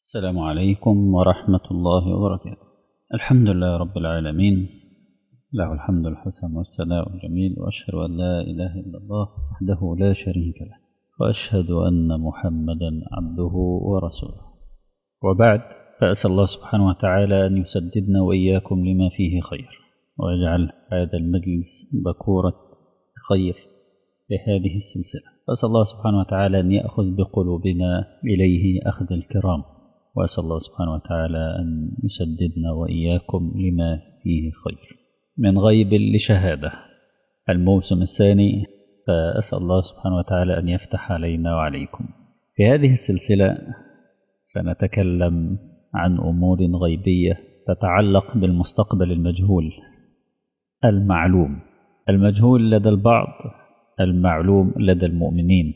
السلام عليكم ورحمة الله وبركاته. الحمد لله رب العالمين، له الحمد الحسن والثناء الجميل، وأشهد أن لا إله إلا الله وحده لا شريك له، وأشهد أن محمدا عبده ورسوله. وبعد، فأسأل الله سبحانه وتعالى أن يسددنا وإياكم لما فيه خير، ويجعل هذا المجلس بكورة خير لهذه السلسلة. فأسأل الله سبحانه وتعالى أن يأخذ بقلوبنا إليه أخذ الكرام، وأسأل الله سبحانه وتعالى أن يسددنا وإياكم لما فيه خير. من غيب لشهادة، الموسم الثاني، فأسأل الله سبحانه وتعالى أن يفتح علينا وعليكم. في هذه السلسلة سنتكلم عن أمور غيبية تتعلق بالمستقبل المجهول، المعلوم، المجهول لدى البعض، المعلوم لدى المؤمنين.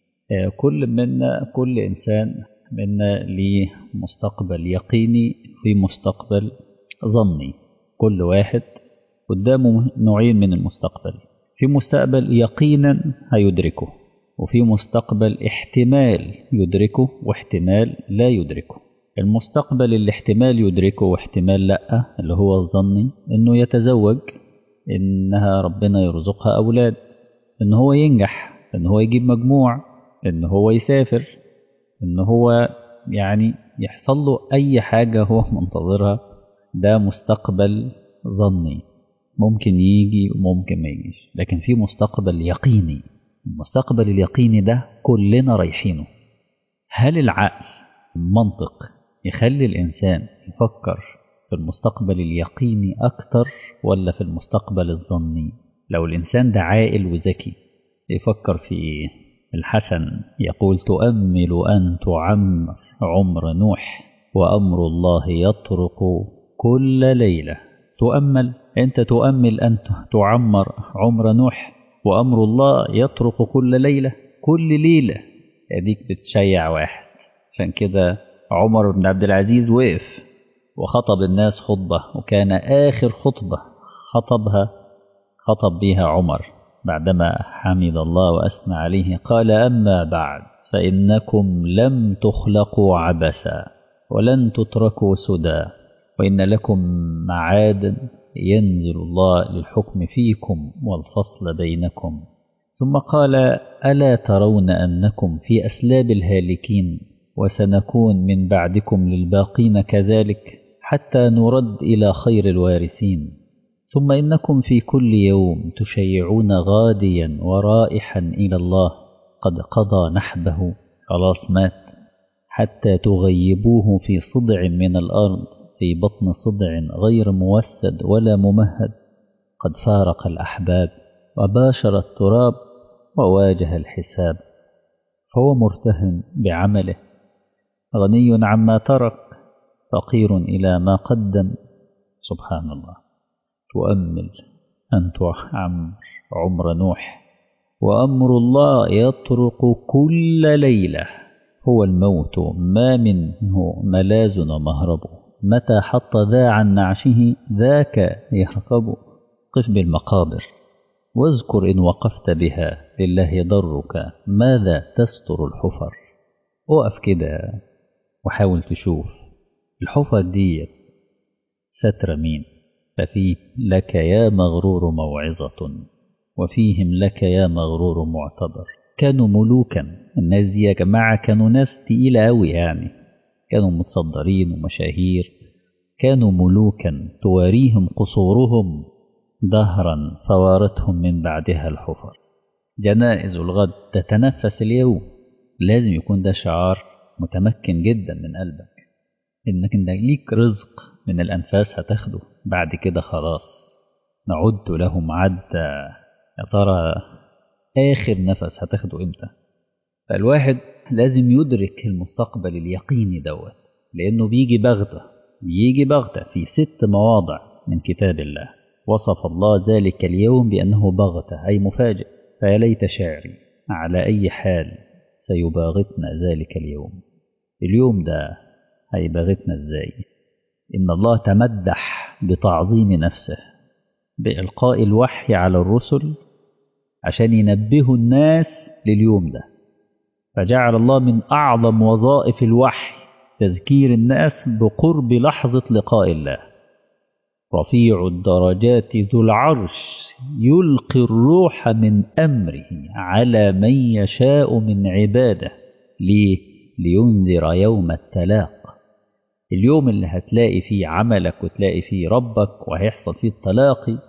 كل إنسان منا ليه مستقبل يقيني في مستقبل ظني. كل واحد قدامه نوعين من المستقبل، في مستقبل يقينا هيدركه، وفي مستقبل احتمال يدركه واحتمال لا يدركه. المستقبل اللي احتمال يدركه واحتمال لا، اللي هو الظني، انه يتزوج، انها ربنا يرزقها اولاد، ان هو ينجح، ان هو يجيب مجموع، ان هو يسافر، ان هو يحصل له اي حاجة هو منتظرها. ده مستقبل ظني، ممكن يجي وممكن ما يجيش. لكن في مستقبل يقيني، المستقبل اليقيني ده كلنا رايحينه. هل العقل، المنطق، يخلي الإنسان يفكر في المستقبل اليقيني أكتر ولا في المستقبل الظني؟ لو الإنسان ده عاقل وذكي يفكر في إيه؟ الحسن يقول: تؤمل أن تعمر عمر نوح، وأمر الله يطرق كل ليلة. تؤمل، أنت تؤمل أن تعمر عمر نوح، وأمر الله يطرق كل ليلة، كل ليلة. يديك بتشيع واحد. عشان كده عمر بن عبد العزيز وقف وخطب الناس خطبة، وكان آخر خطبة خطب بها عمر بعدما حمد الله وأثنى عليه. قال: أما بعد، فإنكم لم تخلقوا عبثا، ولن تتركوا سدى، وإن لكم معادا ينزل الله للحكم فيكم والفصل بينكم. ثم قال: ألا ترون أنكم في أسلاب الهالكين، وسنكون من بعدكم للباقين كذلك، حتى نرد إلى خير الوارثين. ثم إنكم في كل يوم تشيعون غاديا ورائحا إلى الله قد قضى نحبه، خلاص مات، حتى تغيبوه في صدع من الأرض، في بطن صدع غير موسد ولا ممهد، قد فارق الأحباب وباشر التراب وواجه الحساب، فهو مرتهن بعمله، غني عما ترك، فقير إلى ما قدم. سبحان الله. تؤمل أن تعمر عمر نوح، وأمر الله يطرق كل ليلة، هو الموت ما منه ملاذ ومهرب، متى حط ذا عن نعشه ذاك يركب. قف بالمقابر واذكر إن وقفت بها لله ضرك، ماذا تستر الحفر. وقف كده وحاول تشوف الحفر دي ستر مين. ففيه لك يا مغرور موعظة، وفيهم لك يا مغرور معتبر. كانوا ملوكا، الناس دي يا جماعة كانوا ناس تقيلة أوي، كانوا متصدرين ومشاهير، كانوا ملوكا تواريهم قصورهم دهرا، فوارتهم من بعدها الحفر. جنائز الغد تتنفس اليوم. لازم يكون ده شعار متمكن جدا من قلبك، إنك ليك رزق من الأنفاس هتاخده بعد كده، خلاص نعد لهم عدا. يا ترى آخر نفس هتاخده إمتى؟ فالواحد لازم يدرك المستقبل اليقيني دوت، لأنه بيجي بغتة في 6 مواضع من كتاب الله. وصف الله ذلك اليوم بأنه بغتة، أي مفاجئ. فيا ليت شعري على أي حال سيباغتنا ذلك اليوم ده هيباغتنا إزاي؟ إن الله تمدح بتعظيم نفسه بإلقاء الوحي على الرسل عشان ينبهوا الناس لليوم ده. فجعل الله من أعظم وظائف الوحي تذكير الناس بقرب لحظة لقاء الله. رفيع الدرجات ذو العرش يلقي الروح من أمره على من يشاء من عباده. ليه؟ لينذر يوم التلاق، اليوم اللي هتلاقي فيه عملك وتلاقي فيه ربك وهيحصل فيه التلاقي.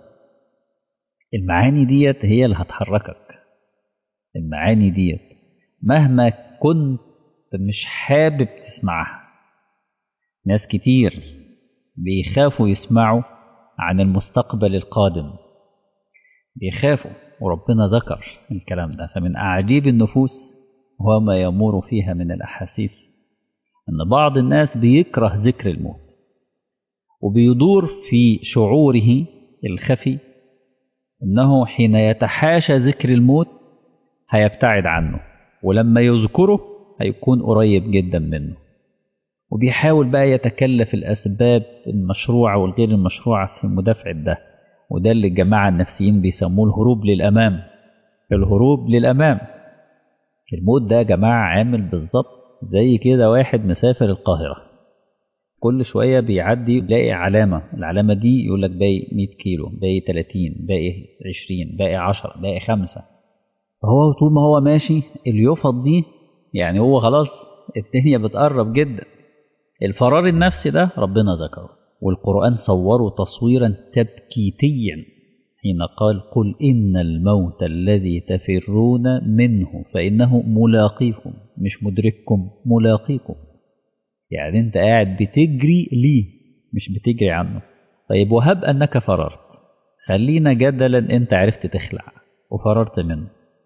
المعاني ديت هي اللي هتحركك. المعاني ديت مهما كنت مش حابب تسمعها. ناس كتير بيخافوا يسمعوا عن المستقبل القادم، بيخافوا، وربنا ذكر الكلام ده. فمن أعجيب النفوس هو ما يمور فيها من الأحاسيس أن بعض الناس بيكره ذكر الموت، وبيدور في شعوره الخفي أنه حين يتحاشى ذكر الموت هيبتعد عنه، ولما يذكره هيكون قريب جدا منه. وبيحاول بقى يتكلف الأسباب المشروعة والغير المشروعة في مدافعة ده. وده اللي الجماعة النفسيين بيسموه الهروب للأمام. الهروب للأمام. الموت ده يا جماعة عامل بالظبط زي كده واحد مسافر القاهرة، كل شوية بيعدي يلاقي علامة، العلامة دي يقولك باقي 100 كيلو، باقي 30، باقي 20، باقي 10، باقي 5. فهو طول ما هو ماشي اليوفط دي يعني هو خلاص الدنيا بتقرب جدا. الفرار النفسي ده ربنا ذكره، والقرآن صوره تصويرا تبكيتيا حين قال قل إن الموت الذي تفرون منه فإنه ملاقيكم، مش مدرككم، ملاقيكم. يعني انت قاعد بتجري ليه، مش بتجري عنه. طيب وهب أنك فررت، خلينا جدلا انت عرفت تخلع وفررت منه،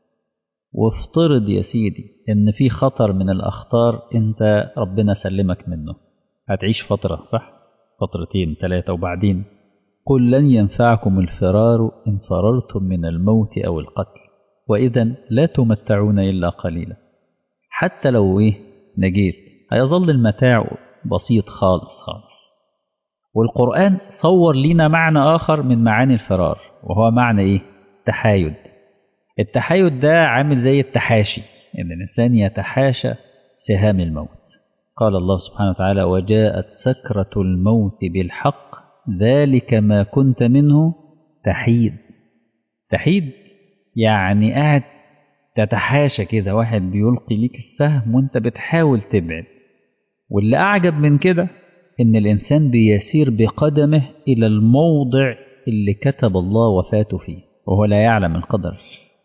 وافترض يا سيدي ان في خطر من الأخطار انت ربنا سلمك منه. هتعيش فترة، صح؟ فترتين 3، وبعدين قل لن ينفعكم الفرار إن فررتم من الموت أو القتل وإذا لا تمتعون إلا قليلا. حتى لو نجيت هيظل المتاع بسيط خالص خالص. والقرآن صور لنا معنى آخر من معاني الفرار، وهو معنى تحايد. التحايد ده عامل زي التحاشي، إن الإنسان يتحاشى سهام الموت. قال الله سبحانه وتعالى وجاءت سكرة الموت بالحق ذلك ما كنت منه تحيد. تحيد يعني قاعد تتحاشى كده، واحد بيلقي ليك السهم وانت بتحاول تبعد. واللي أعجب من كده إن الإنسان بيسير بقدمه إلى الموضع اللي كتب الله وفاته فيه، وهو لا يعلم القدر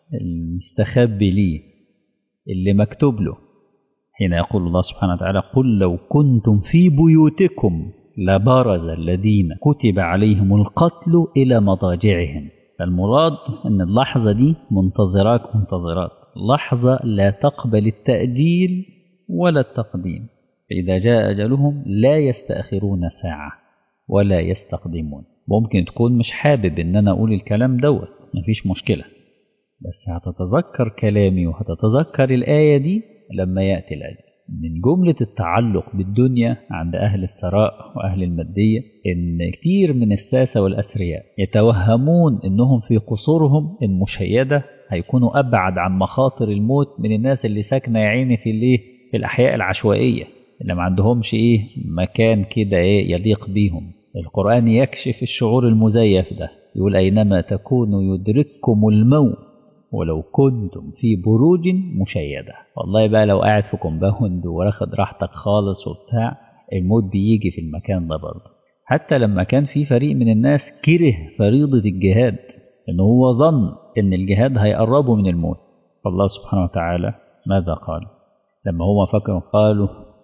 المستخبي ليه اللي مكتوب له. حين يقول الله سبحانه وتعالى قل لو كنتم في بيوتكم لبرز الذين كتب عليهم القتل إلى مضاجعهم. فالمراد أن اللحظة دي منتظرات، لحظة لا تقبل التأجيل ولا التقديم. فإذا جاء أجلهم لا يستأخرون ساعة ولا يستقدمون. ممكن تكون مش حابب أن أنا أقول الكلام دوت، مفيش مشكلة، بس هتتذكر كلامي وهتتذكر الآية دي لما يأتي الأجل. من جملة التعلق بالدنيا عند أهل الثراء وأهل المادية إن كتير من الساسة والأثرياء يتوهمون إنهم في قصورهم المشيدة هيكونوا أبعد عن مخاطر الموت من الناس اللي ساكنة يعيني في الأحياء العشوائية اللي ما عندهمش مكان كده يليق بيهم. القرآن يكشف الشعور المزيف ده، يقول أينما تكونوا يدرككم الموت ولو كنتم في بروج مشيدة. والله بقى لو قاعد في كومباوند واخد راحتك خالص وبتاع، الموت بيجي في المكان ده برضه. حتى لما كان في فريق من الناس كره فريضة الجهاد، إنه هو ظن إن الجهاد هيقربه من الموت، فالله سبحانه وتعالى ماذا قال لما هو فكروا؟ قالوا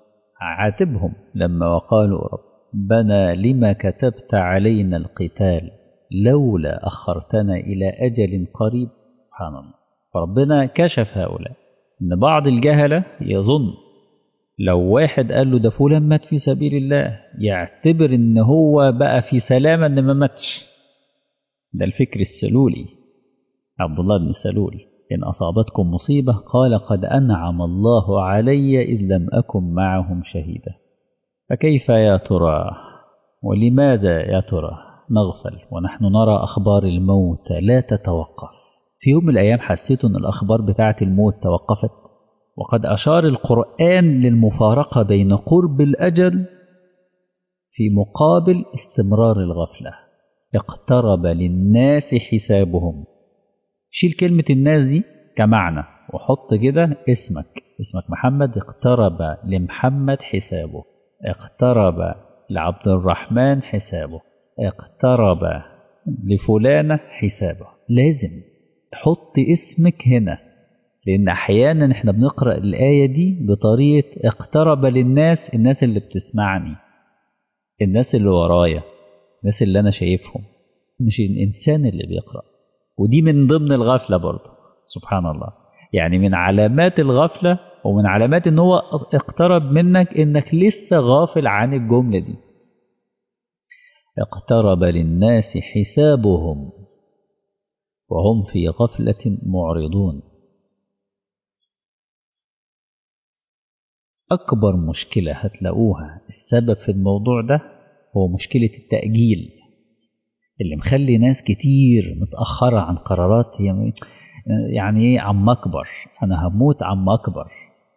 عاتبهم لما وقالوا ربنا لما كتبت علينا القتال لولا أخرتنا إلى أجل قريب. سبحان الله. فربنا كشف هؤلاء إن بعض الجهلة يظن لو واحد قال له ده فلان مات في سبيل الله يعتبر إن هو بقى في سلامة إن ما ماتش. ده الفكر السلولي، عبد الله بن سلول، إن أصابتكم مصيبة قال قد أنعم الله علي إذ لم أكن معهم شهيدا. فكيف يا ترى ولماذا يا ترى نغفل ونحن نرى أخبار الموت لا تتوقف؟ في يوم من الأيام حسيت أن الأخبار بتاعة الموت توقفت؟ وقد أشار القرآن للمفارقة بين قرب الأجل في مقابل استمرار الغفلة. اقترب للناس حسابهم. شيل كلمة الناس دي كمعنى وحط كده اسمك محمد. اقترب لمحمد حسابه، اقترب لعبد الرحمن حسابه، اقترب لفلانة حسابه. لازم تحط اسمك هنا، لأن أحيانا احنا بنقرأ الآية دي بطريقة اقترب للناس، الناس اللي بتسمعني، الناس اللي ورايا، الناس اللي أنا شايفهم، مش الإنسان اللي بيقرأ. ودي من ضمن الغفلة برضه، سبحان الله. يعني من علامات الغفلة ومن علامات ان هو اقترب منك انك لسه غافل عن الجملة دي. اقترب للناس حسابهم وهم في غفلة معرضون. أكبر مشكلة هتلاقوها السبب في الموضوع ده هو مشكلة التأجيل، اللي مخلي ناس كتير متأخرة عن قرارات. هي يعني ايه عم أكبر، أنا هموت عم أكبر.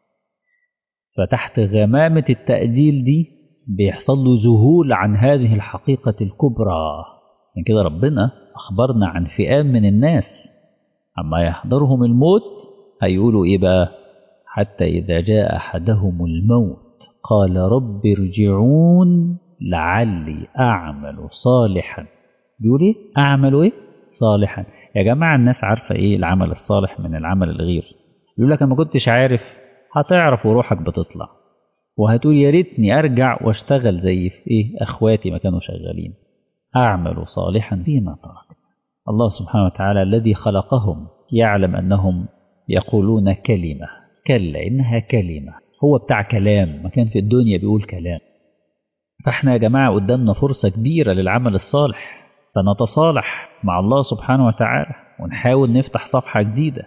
فتحت غمامة التأجيل دي بيحصل له ذهول عن هذه الحقيقة الكبرى. عشان كده ربنا أخبرنا عن فئام من الناس عما يحضرهم الموت هيقولوا إيه بقى؟ حتى إذا جاء أحدهم الموت قال رب ارجعون لعلي أعمل صالحا. بيقول إيه؟ أعمل إيه؟ صالحا. يا جماعة الناس عارفة إيه العمل الصالح من العمل الغير؟ يقول لك أنا ما كنتش عارف. هتعرف وروحك بتطلع وهتقول يا ريتني أرجع واشتغل زي في إيه أخواتي ما كانوا شغالين. أعمل صالحا فيما تركت. الله سبحانه وتعالى الذي خلقهم يعلم أنهم يقولون كلمة، كلا إنها كلمة. هو بتاع كلام، ما كان في الدنيا بيقول كلام. فإحنا يا جماعة قدامنا فرصة كبيرة للعمل الصالح، فنتصالح مع الله سبحانه وتعالى ونحاول نفتح صفحة جديدة.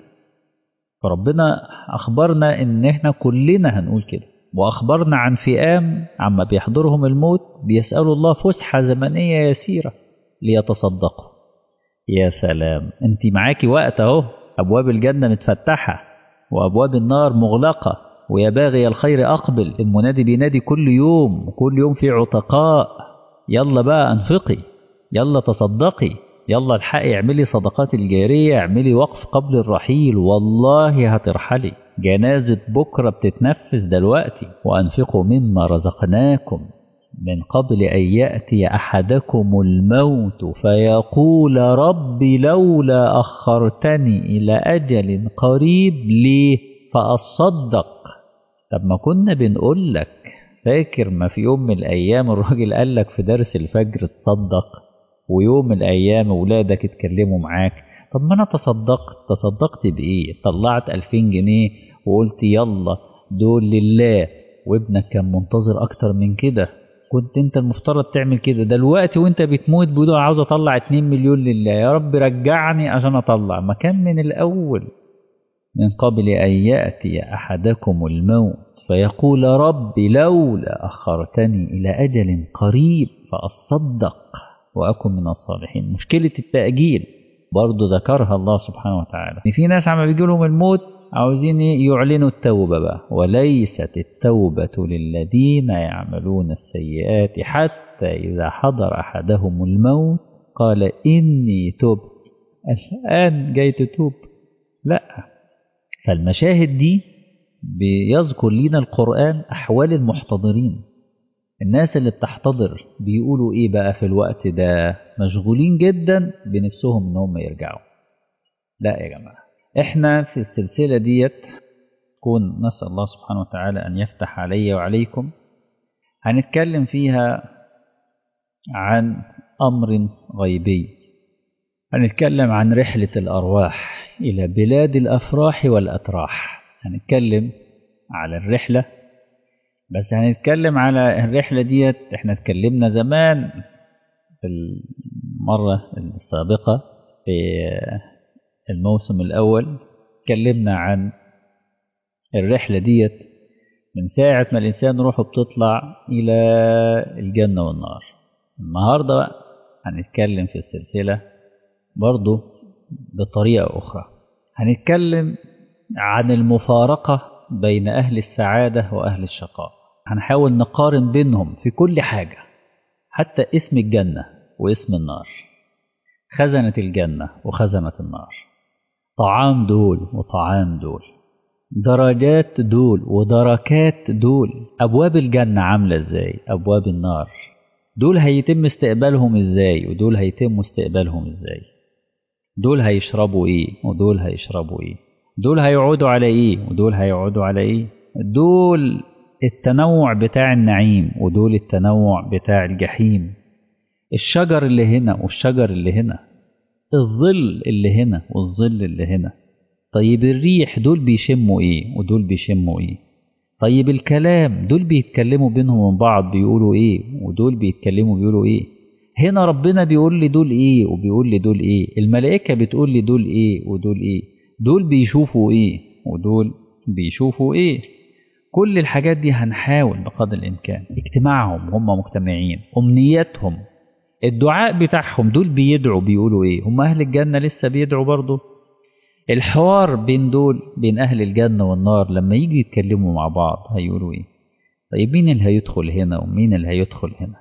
فربنا أخبرنا إن إحنا كلنا هنقول كده، وأخبرنا عن فئام عما بيحضرهم الموت بيسألوا الله فسحة زمنية يسيرة ليتصدقوا. يا سلام، أنت معاكي وقت أهو، أبواب الجنة متفتحة وأبواب النار مغلقة، ويا باغي الخير أقبل. المنادي بينادي كل يوم، وكل يوم في عتقاء. يلا بقى أنفقي، يلا تصدقي، يلا الحقي اعملي صدقات الجارية، اعملي وقف قبل الرحيل، والله هترحلي. جنازة بكرة بتتنفس دلوقتي. وأنفقوا مما رزقناكم من قبل أن يأتي أحدكم الموت فيقول رب لولا أخرتني إلى أجل قريب ليه فأصدق. طب ما كنا بنقول لك، فاكر ما في يوم من الأيام الراجل قال لك في درس الفجر تصدق، ويوم من الأيام أولادك اتكلموا معاك. طب ما أنا تصدقت بإيه؟ طلعت 2000 جنيه وقلت يلا دول لله، وابنك كان منتظر أكتر من كده. كنت انت المفترض تعمل كده. دلوقتي وانت بتموت بيقولوا عاوز اطلع 2 مليون لله، يا رب رجعني عشان اطلع. ما كان من الأول. من قبل أن يأتي أحدكم الموت فيقول رب لولا أخرتني إلى أجل قريب فأصدق وأكن من الصالحين. مشكلة التأجيل برضو ذكرها الله سبحانه وتعالى، في ناس عم بيجي لهم الموت عاوزين يعلنوا التوبة بقى. وليست التوبة للذين يعملون السيئات حتى إذا حضر أحدهم الموت قال إني تبت. الآن جاي تتوب؟ لا. فالمشاهد دي بيذكر لنا القرآن أحوال المحتضرين. الناس اللي بتحتضر بيقولوا إيه بقى في الوقت ده؟ مشغولين جدا بنفسهم إنهم يرجعوا. لا يا جماعة، إحنا في السلسلة ديت كون نسأل الله سبحانه وتعالى أن يفتح علي وعليكم، هنتكلم فيها عن أمر غيبي. هنتكلم عن رحلة الأرواح إلى بلاد الأفراح والأتراح. هنتكلم على الرحلة، بس هنتكلم على الرحلة ديت. احنا اتكلمنا زمان في المرة السابقة في الموسم الأول، اتكلمنا عن الرحلة ديت من ساعة ما الإنسان روحه بتطلع إلى الجنة والنار. النهاردة هنتكلم في السلسلة برضو بطريقة أخرى. هنتكلم عن المفارقة بين أهل السعادة وأهل الشقاء، هنحاول نقارن بينهم في كل حاجة، حتى اسم الجنة واسم النار، خزنة الجنة وخزنة النار، طعام دول وطعام دول، درجات دول ودركات دول، أبواب الجنة عاملة إزاي، أبواب النار دول هيتم استقبالهم إزاي، ودول هيتم استقبالهم إزاي، دول هيشربوا إيه ودول هيشربوا إيه، دول هيقعدوا على إيه ودول هيقعدوا على إيه، دول التنوع بتاع النعيم ودول التنوع بتاع الجحيم، الشجر اللي هنا والشجر اللي هنا، الظل اللي هنا والظل اللي هنا. طيب الريح دول بيشموا ايه ودول بيشموا ايه. طيب الكلام دول بيتكلموا بينهم وبين بعض بيقولوا ايه ودول بيتكلموا بيقولوا ايه. هنا ربنا بيقول لي دول ايه وبيقول لي دول ايه، الملائكة بتقول لي دول ايه ودول ايه، دول بيشوفوا ايه ودول بيشوفوا ايه. كل الحاجات دي هنحاول بقدر الامكان اجتماعهم، هم مجتمعين، امنياتهم، الدعاء بتاعهم، دول بيدعوا بيقولوا ايه، هم اهل الجنة لسه بيدعوا برضه. الحوار بين دول بين اهل الجنة والنار لما يجي يتكلموا مع بعض هيقولوا ايه. طيب مين اللي هيدخل هنا ومين اللي هيدخل هنا،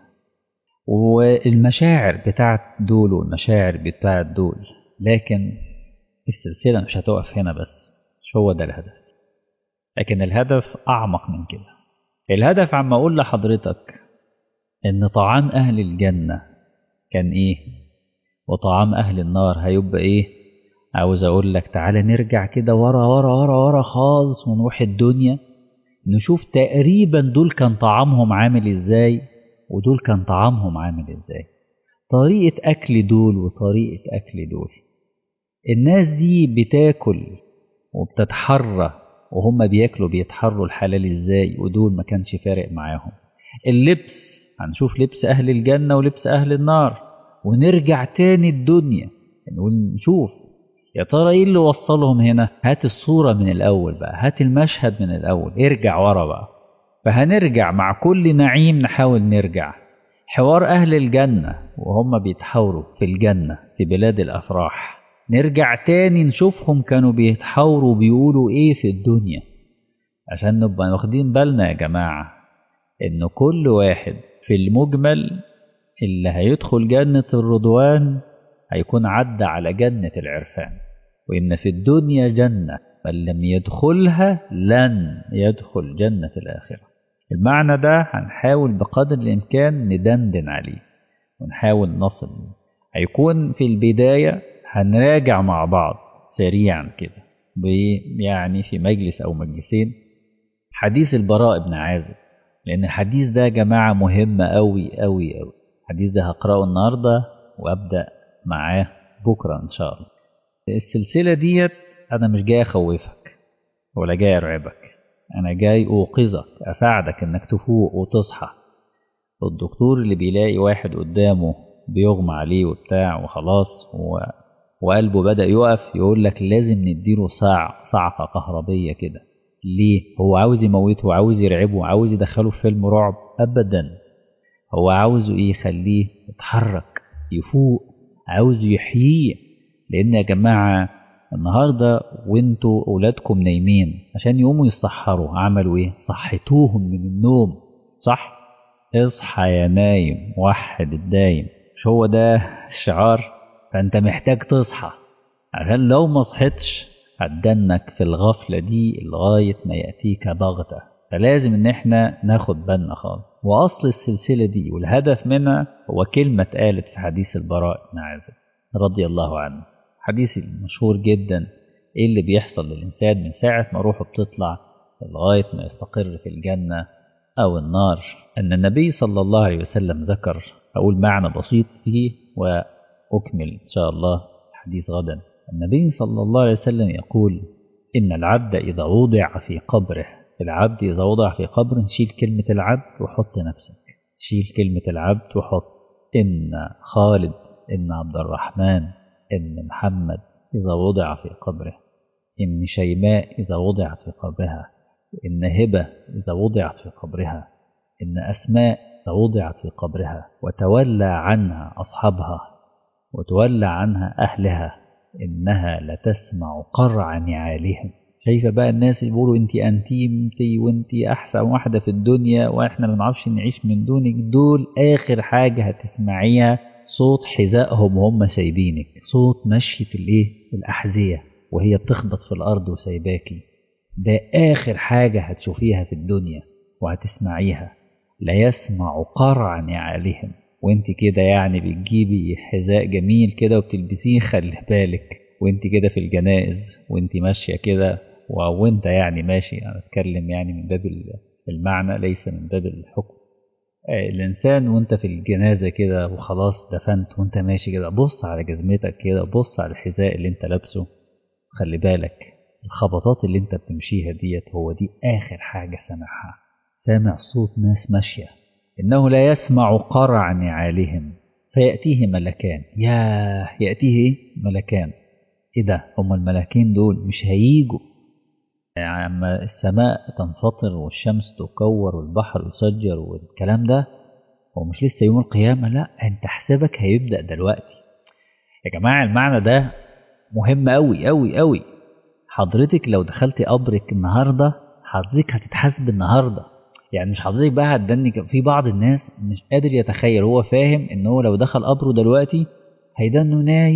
والمشاعر بتاعت دول والمشاعر بتاعت دول. لكن السلسلة مش هتقف هنا بس، مش هو ده الهدف، لكن الهدف أعمق من كده. الهدف عم أقول لحضرتك إن طعام أهل الجنة كان إيه وطعام أهل النار هيبقى إيه. عاوز أقول لك تعالى نرجع كده ورا ورا ورا ورا خالص ونروح الدنيا، نشوف تقريبا دول كان طعامهم عامل إزاي ودول كان طعامهم عامل إزاي، طريقة أكل دول وطريقة أكل دول. الناس دي بتاكل وبتتحرى وهم بياكلوا بيتحروا الحلال إزاي، ودول ما كانش فارق معاهم. اللبس هنشوف لبس أهل الجنة ولبس أهل النار، ونرجع تاني الدنيا ونشوف يا ترى ايه اللي وصلهم هنا. هات الصورة من الأول بقى، هات المشهد من الأول، ارجع ورا بقى. فهنرجع مع كل نعيم نحاول نرجع حوار أهل الجنة وهم بيتحاوروا في الجنة في بلاد الأفراح، نرجع تاني نشوفهم كانوا بيتحاوروا بيقولوا ايه في الدنيا، عشان نبقى واخدين بالنا يا جماعة ان كل واحد في المجمل اللي هيدخل جنة الرضوان هيكون عدى على جنة العرفان، وإن في الدنيا جنة من لم يدخلها لن يدخل جنة الآخرة. المعنى ده هنحاول بقدر الإمكان ندندن عليه ونحاول نصل. هيكون في البداية هنراجع مع بعض سريعا كده يعني في مجلس أو مجلسين حديث البراء بن عازب، لأن الحديث ده يا جماعة مهم أوي أوي أوي. الحديث ده هقرأه النهاردة وأبدأ معاه بكرة إن شاء الله. السلسلة ديت أنا مش جاي أخوفك ولا جاي أرعبك، أنا جاي أوقظك أساعدك إنك تفوق وتصحى. الدكتور اللي بيلاقي واحد قدامه بيغمى عليه وبتاع وخلاص وقلبه بدأ يقف يقول لك لازم نديله صعقة كهربية كده. ليه؟ هو عاوز يموته، عاوز يرعبه، عاوز يدخله في فيلم رعب؟ أبدا، هو عاوزه إيه؟ يخليه يتحرك يفوق، عاوز يحييه. لأن يا جماعة النهاردة وانتوا أولادكم نايمين عشان يقوموا يصحروا عملوا إيه؟ صحتوهم من النوم، صح؟ اصحى يا نايم وحد الدايم، مش هو ده الشعار؟ فأنت محتاج تصحى، عشان لو ما صحتش هتدنك في الغفلة دي لغاية ما يأتيك بغتة. فلازم ان احنا ناخد بالنا خالص. واصل السلسلة دي والهدف منها هو كلمة اتقالت في حديث البراء بن عازب رضي الله عنه، حديث المشهور جدا. ايه اللي بيحصل للإنسان من ساعة ما روحه بتطلع لغاية ما يستقر في الجنة أو النار؟ أن النبي صلى الله عليه وسلم ذكر، أقول معنى بسيط فيه وأكمل إن شاء الله الحديث غدا. النبي صلى الله عليه وسلم يقول إن العبد إذا وضع في قبره، العبد إذا وضع في قبر، شيل كلمة العبد وحط نفسك، شيل كلمة العبد وحط إن خالد، إن عبد الرحمن، إن محمد إذا وضع في قبره، إن شيماء إذا وضعت في قبرها، إن هبة إذا وضعت في قبرها، إن أسماء إذا وضعت في قبرها وتولى عنها أصحابها وتولى عنها أهلها، إنها لتسمع قرع نعالهم. شايفة بقى الناس اللي بيقولوا انتي انتيمتي وانتي احسن واحدة في الدنيا واحنا ما نعرفش نعيش من دونك، دول اخر حاجة هتسمعيها صوت حذائهم وهم سايبينك، صوت مشية الايه الاحذية وهي بتخبط في الارض وسايباكي. ده اخر حاجة هتشوفيها في الدنيا وهتسمعيها. لا يسمع قرع نعالهم. وانت كده يعني بتجيبي حذاء جميل كده وبتلبسيه، خلي بالك وانت كده في الجنائز وانت ماشية كده، وانت يعني ماشي، انا اتكلم يعني من باب المعنى ليس من باب الحكم. الانسان وانت في الجنازة كده وخلاص دفنت وانت ماشي كده، بص على جزمتك كده، بص على الحذاء اللي انت لابسه، خلي بالك الخبطات اللي انت بتمشيها ديت هو دي اخر حاجة سامعها. سامع صوت ناس ماشية. انه لا يسمع قرع نعالهم فيأتيه ملكان. يأتيه ايه؟ ملكان. ايه ده؟ هم الملكين دول مش هيجوا يعني اما السماء تنفطر والشمس تكور والبحر يسجر والكلام ده؟ هو مش لسه يوم القيامة؟ لا، انت حسابك هيبدأ دلوقتي. يا جماعة المعنى ده مهم أوي أوي أوي. حضرتك لو دخلتي قبرك النهاردة حضرتك هتتحاسب النهاردة. يعني مش حضرتك بقى هتدنك. في بعض الناس مش قادر يتخيل، هو فاهم ان هو لو دخل قبره دلوقتي هيدنه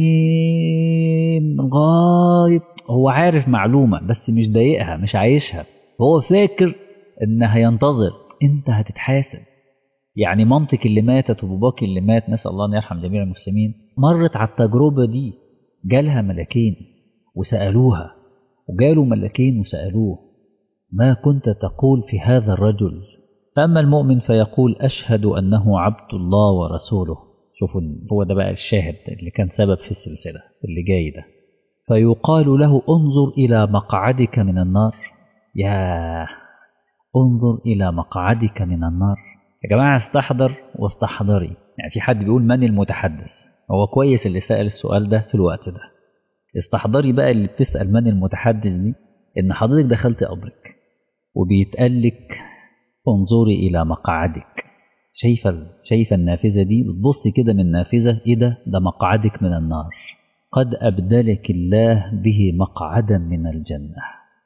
نايم لغاية، هو عارف معلومة بس مش ضايقها مش عايشها، هو فاكر ان هينتظر. انت هتتحاسب. يعني مامتك اللي ماتت وباباك اللي مات، نسأل الله ان يرحم جميع المسلمين، مرت على التجربة دي. جالها ملكين وسألوها، وجالوا ملكين وسألوه: ما كنت تقول في هذا الرجل؟ فأما المؤمن فيقول: أشهد أنه عبد الله ورسوله. شوفوا، هو ده بقى الشاهد اللي كان سبب في السلسلة اللي جاي ده. فيقال له: انظر إلى مقعدك من النار. يا انظر إلى مقعدك من النار. يا جماعة استحضر واستحضري. يعني في حد بيقول: من المتحدث؟ هو كويس اللي سأل السؤال ده في الوقت ده. استحضري بقى اللي بتسأل من المتحدث دي، إن حضرتك دخلت قبرك وبيتقالك انظري إلى مقعدك. شايفة النافذة دي؟ بتبصي كده من النافذة، إيه ده؟ ده مقعدك من النار. قد أبدلك الله به مقعدا من الجنة.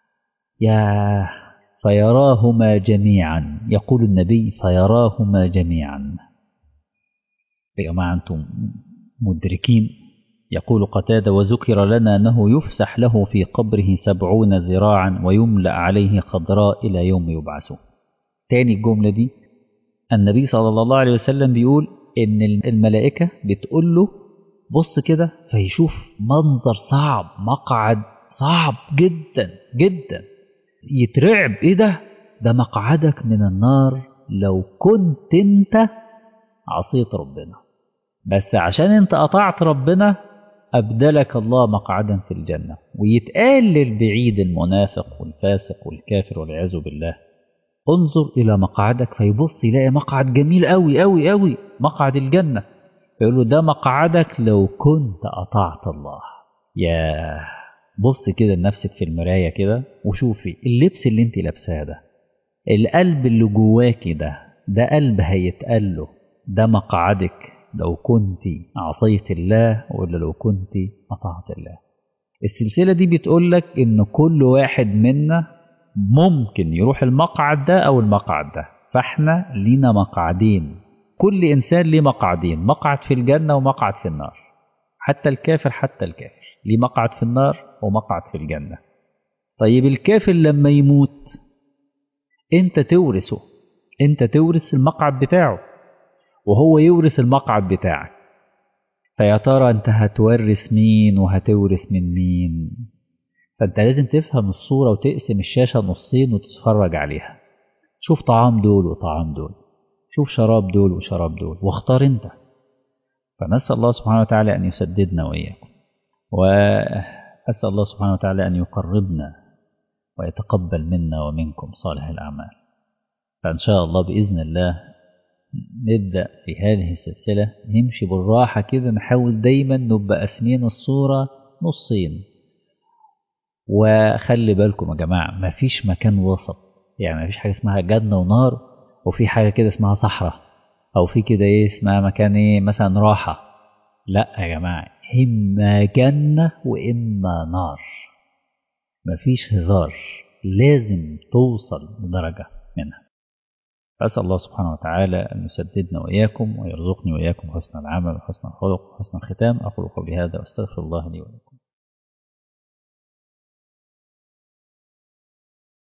يا فيراهما جميعا. يقول النبي: فيراهما جميعا. يا جماعة أنتم مدركين؟ يقول قتادة: وذكر لنا أنه يفسح له في قبره 70 ذراعا ويملأ عليه خضراء إلى يوم يبعثون. تاني الجملة دي النبي صلى الله عليه وسلم بيقول إن الملائكة بتقول له بص كده، فيشوف منظر صعب، مقعد صعب جدا جدا، يترعب. إيه ده؟ ده مقعدك من النار لو كنت أنت عصيت ربنا، بس عشان أنت أطعت ربنا أبدلك الله مقعدا في الجنة. ويتقال للبعيد المنافق والفاسق والكافر والعياذ بالله: انظر إلى مقعدك. فيبص يلاقي مقعد جميل أوي أوي أوي، مقعد الجنة. فيقول له: ده مقعدك لو كنت أطعت الله. يا بص كده لنفسك في المراية كده وشوفي اللبس اللي انت لابساه ده، القلب اللي جواكي ده قلب هيتقال له ده مقعدك لو كنت عصيت الله ولا لو كنت أطعت الله. السلسلة دي بتقول لك إن كل واحد منا ممكن يروح المقعد ده أو المقعد ده، فإحنا لينا مقعدين. كل إنسان ليه مقعدين، مقعد في الجنة ومقعد في النار. حتى الكافر ليه مقعد في النار ومقعد في الجنة. طيب الكافر لما يموت أنت تورثه، أنت تورث المقعد بتاعه وهو يورث المقعد بتاعك. فيا ترى أنت هتورث مين وهتورث من مين؟ فأنت لازم تفهم الصورة وتقسم الشاشة نصين وتتفرج عليها. شوف طعام دول وطعام دول، شوف شراب دول وشراب دول، واختار أنت. فنسأل الله سبحانه وتعالى أن يسددنا وإياكم، وأسأل الله سبحانه وتعالى أن يقربنا ويتقبل منا ومنكم صالح الأعمال. فإن شاء الله بإذن الله نبدأ في هذه السلسلة، نمشي بالراحة كده، نحاول دايما نبقى قاسمين الصورة نصين. وخلي بالكم يا جماعة، مفيش مكان وسط. يعني مفيش حاجة اسمها جنة ونار وفي حاجة كده اسمها صحراء، أو في كده إيه اسمها مكان إيه مثلا راحة. لا يا جماعة، إما جنة وإما نار. مفيش هزار، لازم توصل لدرجة منها. أسأل الله سبحانه وتعالى أن يسددنا وإياكم ويرزقني وإياكم حسن العمل وحسن الخلق وحسن الختام. أقول قولي هذا وأستغفر الله لي ولكم.